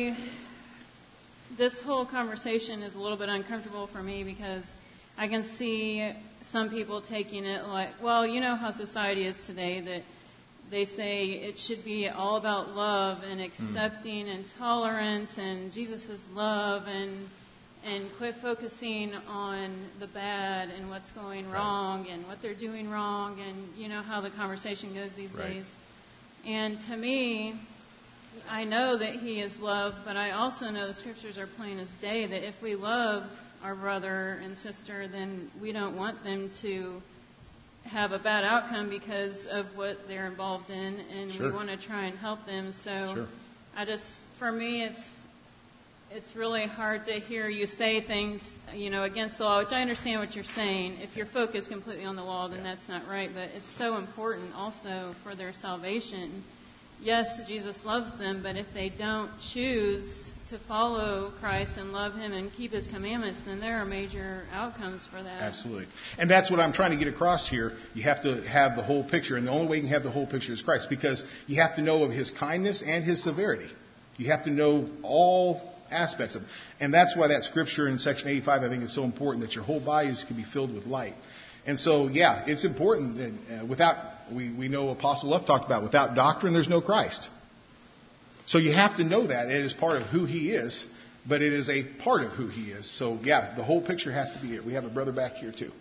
this whole conversation is a little bit uncomfortable for me because I can see some people taking it like, well, you know how society is today, that they say it should be all about love and accepting and tolerance and Jesus' love and quit focusing on the bad and what's going wrong and what they're doing wrong, and you know how the conversation goes these days. And to me, I know that He is love, but I also know the Scriptures are plain as day that if we love our brother and sister, then we don't want them to have a bad outcome because of what they're involved in, and we want to try and help them. So for me, it's really hard to hear you say things, against the law, which I understand what you're saying. If you're focused completely on the law, then that's not right. But it's so important also for their salvation. Yes, Jesus loves them, but if they don't choose to follow Christ and love Him and keep His commandments, then there are major outcomes for that. Absolutely. And that's what I'm trying to get across here. You have to have the whole picture, and the only way you can have the whole picture is Christ, because you have to know of His kindness and His severity. You have to know all aspects of it. And that's why that scripture in section 85, I think, is so important, that your whole bodies can be filled with light. And so, yeah, it's important that we know Apostle Luff talked about, without doctrine, there's no Christ. So you have to know that. It is part of who He is, but it is a part of who He is. So, yeah, the whole picture has to be here. We have a brother back here, too.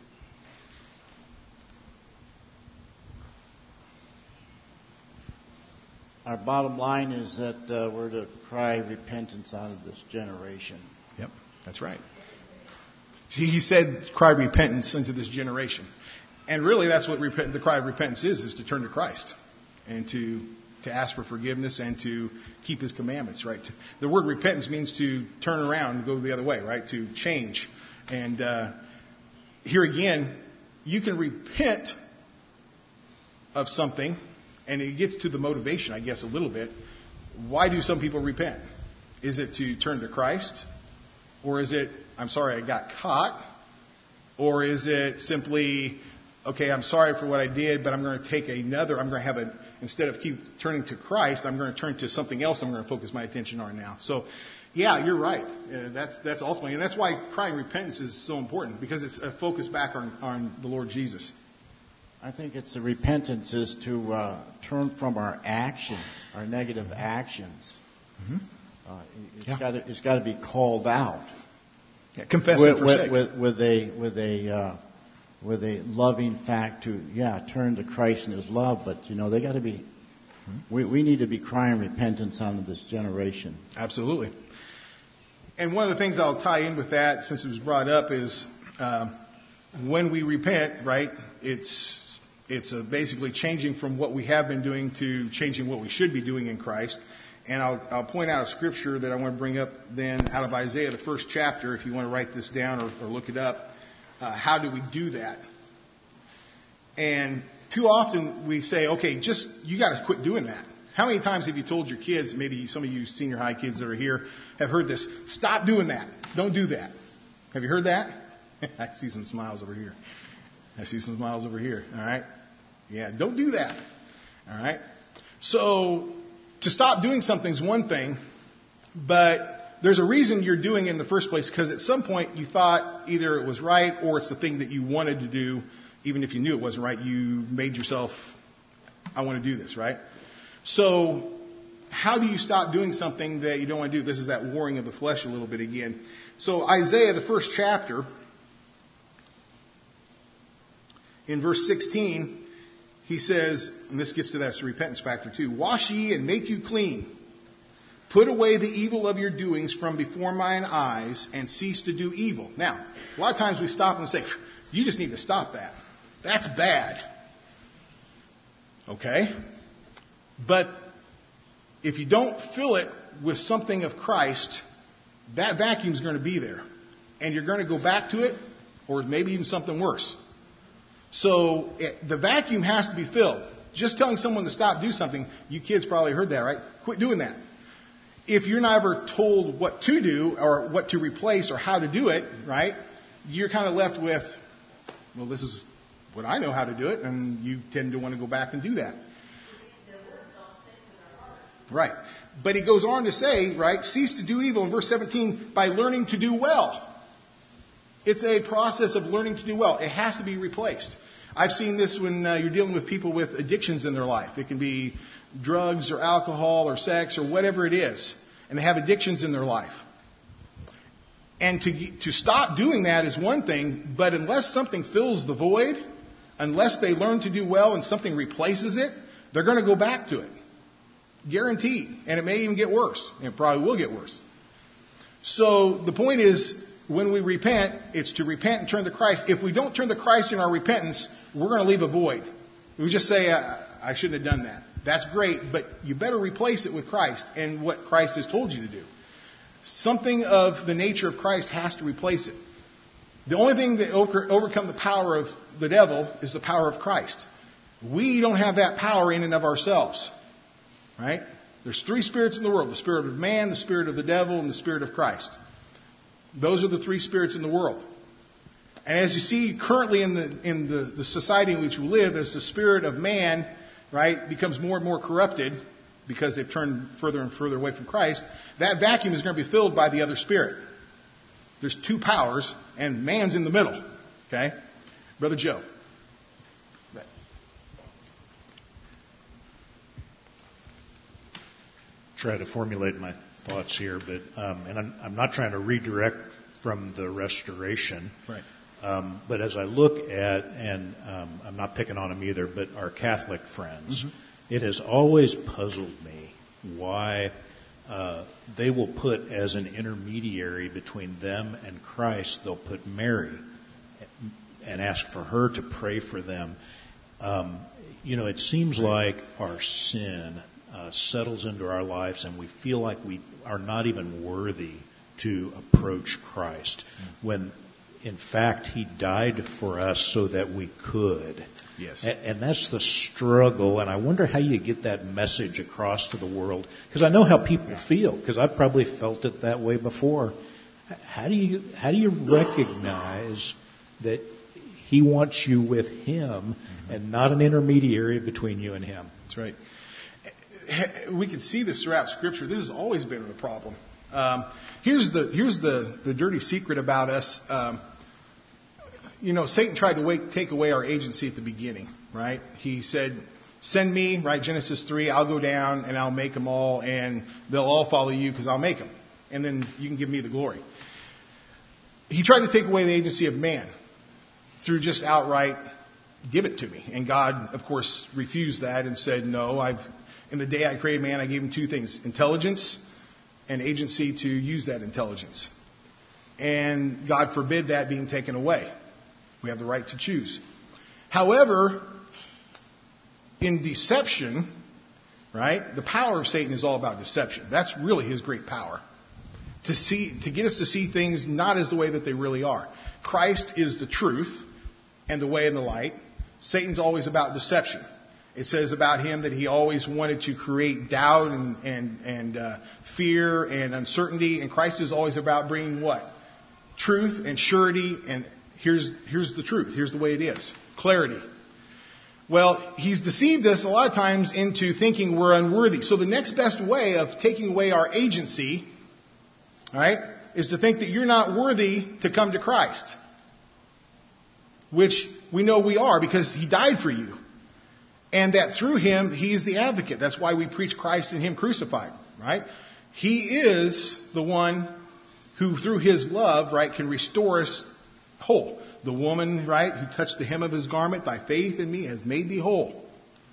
Our bottom line is that we're to cry repentance out of this generation. Yep, that's right. He said, cry repentance into this generation. And really, that's what the cry of repentance is to turn to Christ and to ask for forgiveness and to keep His commandments, right? The word repentance means to turn around and go the other way, right? To change. And here again, you can repent of something, and it gets to the motivation, I guess, a little bit. Why do some people repent? Is it to turn to Christ? Or is it, I'm sorry I got caught? Or is it simply, okay, I'm sorry for what I did, but I'm going to take instead of keep turning to Christ, I'm going to turn to something else I'm going to focus my attention on now. So, yeah, you're right. That's ultimately, and that's why crying repentance is so important, because it's a focus back on the Lord Jesus. I think it's the repentance is to turn from our actions, our negative actions. Mm-hmm. It's got to be called out. Yeah, confess and forsake. With a loving fact to turn to Christ and His love, but they got to be. Mm-hmm. We need to be crying repentance on this generation. Absolutely. And one of the things I'll tie in with that, since it was brought up, is when we repent, right? It's basically changing from what we have been doing to changing what we should be doing in Christ. And I'll point out a scripture that I want to bring up then out of Isaiah, the 1st chapter, if you want to write this down or look it up. How do we do that? And too often we say, okay, you got to quit doing that. How many times have you told your kids, maybe some of you senior high kids that are here have heard this, stop doing that. Don't do that. Have you heard that? I see some smiles over here. All right. Yeah, don't do that. All right. So to stop doing something is one thing, but there's a reason you're doing it in the first place, because at some point you thought either it was right or it's the thing that you wanted to do, even if you knew it wasn't right. You made yourself, I want to do this, right? So how do you stop doing something that you don't want to do? This is that warring of the flesh a little bit again. So Isaiah, the 1st chapter, in verse 16, he says, and this gets to that repentance factor too, wash ye and make you clean. Put away the evil of your doings from before mine eyes, and cease to do evil. Now, a lot of times we stop and say, you just need to stop that. That's bad. Okay? But if you don't fill it with something of Christ, that vacuum's going to be there. and you're going to go back to it, or maybe even something worse. So the vacuum has to be filled. Just telling someone to stop do something, you kids probably heard that, right? Quit doing that. If you're not ever told what to do or what to replace or how to do it, right, you're kind of left with, well, this is what I know how to do it, and you tend to want to go back and do that. Right. But he goes on to say, right, cease to do evil in verse 17 by learning to do well. It's a process of learning to do well. It has to be replaced. I've seen this when you're dealing with people with addictions in their life. It can be drugs or alcohol or sex or whatever it is. And they have addictions in their life. And to stop doing that is one thing, but unless something fills the void, unless they learn to do well and something replaces it, they're going to go back to it. Guaranteed. And it may even get worse. And it probably will get worse. So the point is, when we repent, it's to repent and turn to Christ. If we don't turn to Christ in our repentance, we're going to leave a void. We just say, I shouldn't have done that. That's great, but you better replace it with Christ and what Christ has told you to do. Something of the nature of Christ has to replace it. The only thing that overcome the power of the devil is the power of Christ. We don't have that power in and of ourselves. Right? There's three spirits in the world. The spirit of man, the spirit of the devil, and the spirit of Christ. Those are the three spirits in the world. And as you see currently in the society in which we live, as the spirit of man, right, becomes more and more corrupted because they've turned further and further away from Christ, that vacuum is going to be filled by the other spirit. There's two powers, and man's in the middle. Okay? Brother Joe. Try to formulate my thoughts here, but and I'm not trying to redirect from the restoration. Right. But as I look at, and I'm not picking on them either, but our Catholic friends, it has always puzzled me why they will put as an intermediary between them and Christ, they'll put Mary and ask for her to pray for them. It seems like our sin settles into our lives and we feel like we are not even worthy to approach Christ when in fact He died for us so that we could. Yes. And that's the struggle, and I wonder how you get that message across to the world, because I know how people feel, because I've probably felt it that way before. How do you recognize that He wants you with Him and not an intermediary between you and Him? That's right. We can see this throughout Scripture. This has always been the problem. Here's the dirty secret about us. Satan tried to take away our agency at the beginning, right? He said, "Send me," right? Genesis 3. I'll go down and I'll make them all, and they'll all follow you because I'll make them, and then you can give me the glory. He tried to take away the agency of man through just outright give it to me, and God, of course, refused that and said, "No, in the day I created man, I gave him two things: intelligence and agency to use that intelligence. And God forbid that being taken away. We have the right to choose. However, in deception, right, the power of Satan is all about deception. That's really his great power. To get us to see things not as the way that they really are. Christ is the truth and the way and the light. Satan's always about deception. It says about him that he always wanted to create doubt and fear and uncertainty. And Christ is always about bringing what? Truth and surety. And here's the truth. Here's the way it is. Clarity. Well, he's deceived us a lot of times into thinking we're unworthy. So the next best way of taking away our agency, all right, is to think that you're not worthy to come to Christ. Which we know we are because he died for you. And that through him, he is the advocate. That's why we preach Christ and him crucified, right? He is the one who, through his love, right, can restore us whole. The woman, right, who touched the hem of his garment, thy faith in me has made thee whole.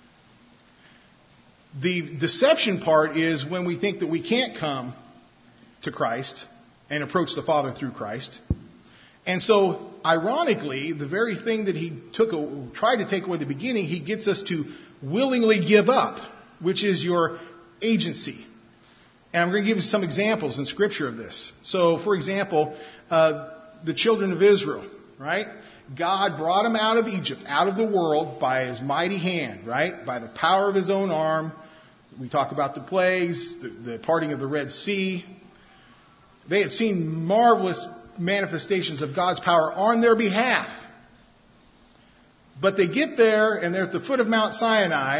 The deception part is when we think that we can't come to Christ and approach the Father through Christ. And so, ironically, the very thing that he tried to take away at the beginning, he gets us to willingly give up, which is your agency. And I'm going to give you some examples in Scripture of this. So, for example, the children of Israel, right? God brought them out of Egypt, out of the world, by His mighty hand, right? By the power of His own arm. We talk about the plagues, the parting of the Red Sea. They had seen marvelous manifestations of God's power on their behalf. But they get there, and they're at the foot of Mount Sinai,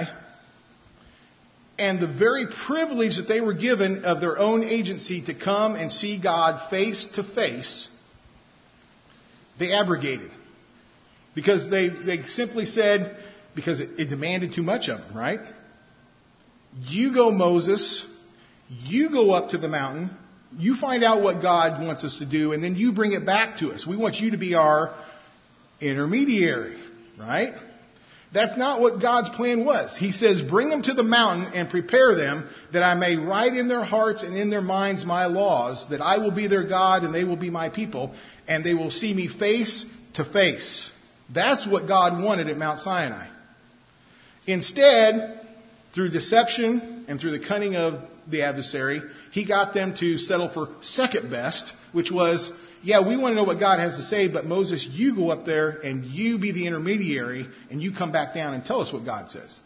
and the very privilege that they were given of their own agency to come and see God face to face, they abrogated. Because they simply said, because it demanded too much of them, right? You go, Moses, you go up to the mountain, you find out what God wants us to do, and then you bring it back to us. We want you to be our intermediary, right? That's not what God's plan was. He says, bring them to the mountain and prepare them that I may write in their hearts and in their minds my laws, that I will be their God and they will be my people, and they will see me face to face. That's what God wanted at Mount Sinai. Instead, through deception and through the cunning of the adversary, He got them to settle for second best, which was, yeah, we want to know what God has to say, but Moses, you go up there and you be the intermediary and you come back down and tell us what God says.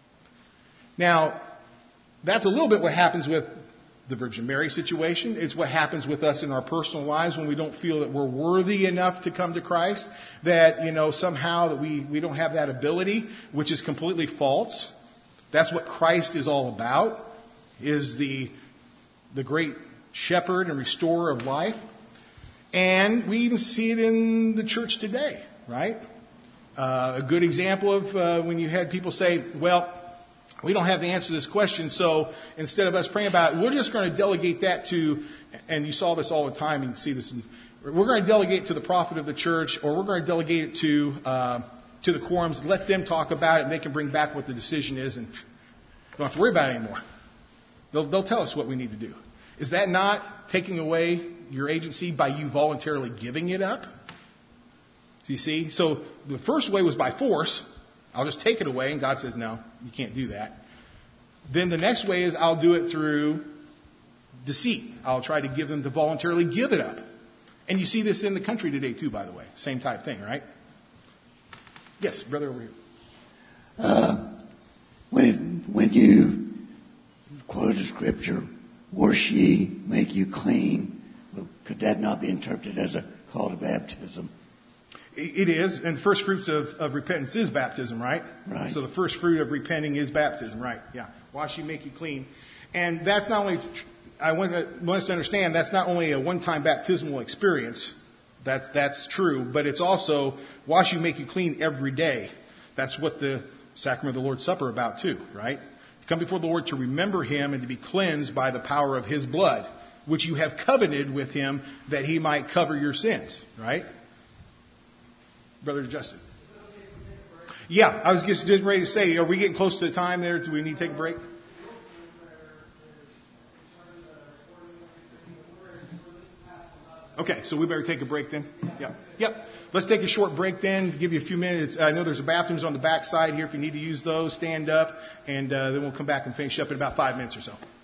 Now, that's a little bit what happens with the Virgin Mary situation. It's what happens with us in our personal lives when we don't feel that we're worthy enough to come to Christ, that, somehow that we don't have that ability, which is completely false. That's what Christ is all about, is the great shepherd and restorer of life. And we even see it in the church today, right? A good example of when you had people say, well, we don't have the answer to this question, so instead of us praying about it, we're just going to delegate that to, and you saw this all the time, you can see this, we're going to delegate to the prophet of the church, or we're going to delegate it to the quorums, let them talk about it, and they can bring back what the decision is, and don't have to worry about it anymore. They'll tell us what we need to do. Is that not taking away your agency by you voluntarily giving it up? Do you see? So the first way was by force. I'll just take it away, and God says, no, you can't do that. Then the next way is I'll do it through deceit. I'll try to give them to voluntarily give it up. And you see this in the country today too, by the way. Same type thing, right? Yes, brother over here. When you quote a scripture, wash ye, make you clean, could that not be interpreted as a call to baptism? It is, and the first fruits of repentance is baptism, right? Right. So the first fruit of repenting is baptism, right? Yeah. Wash you, make you clean. And that's not only, I want us to understand, that's not only a one-time baptismal experience. That's true, but it's also wash you, make you clean every day. That's what the sacrament of the Lord's Supper about too, right? To come before the Lord to remember Him and to be cleansed by the power of His blood, which you have covenanted with Him that He might cover your sins, right? Brother Justin. Yeah, I was just ready to say, are we getting close to the time there? Do we need to take a break? Okay, so we better take a break then? Yep. Let's take a short break then, give you a few minutes. I know there's bathrooms on the back side here. If you need to use those, stand up, and then we'll come back and finish up in about 5 minutes or so.